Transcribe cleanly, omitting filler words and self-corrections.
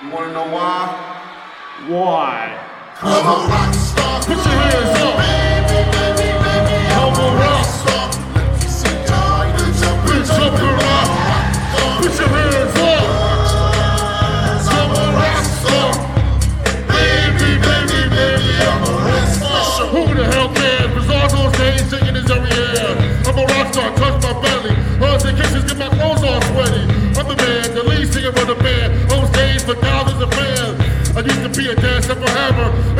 You wanna know why? Why? I'm a rock star. Put your hands up. I'm a rock star. Bitch, up and rock. Put your hands up. I'm a rock star. Baby, baby, baby, I'm a rock star. Who the hell cares? Bizarre's on stage shaking his every air. I'm a rock star, touch my belly. Hugs and kisses, get my clothes all sweaty. I'm the man, the lead singer for the band. On stage for thousands of fans. I used to be a dance up a hammer.